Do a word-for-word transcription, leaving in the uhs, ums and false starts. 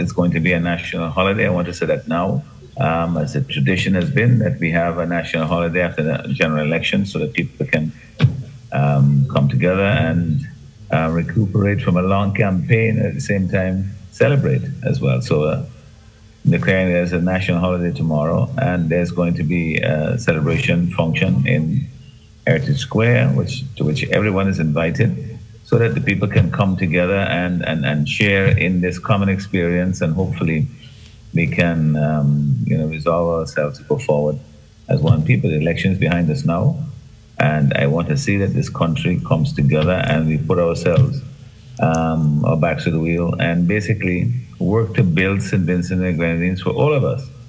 it's going to be a national holiday. I want to say that now, um, as the tradition has been that we have a national holiday after the general election, so that people can um, come together and uh, recuperate from a long campaign. At the same time, celebrate as well. So. Uh, declaring there's a national holiday tomorrow, and there's going to be a celebration function in Heritage Square, which to which everyone is invited, so that the people can come together and and, and share in this common experience, and hopefully we can um, you know resolve ourselves to go forward as one people. The election's behind us now, and I want to see that this country comes together and we put ourselves um, our backs to the wheel and basically work to build Saint Vincent and the Grenadines for all of us.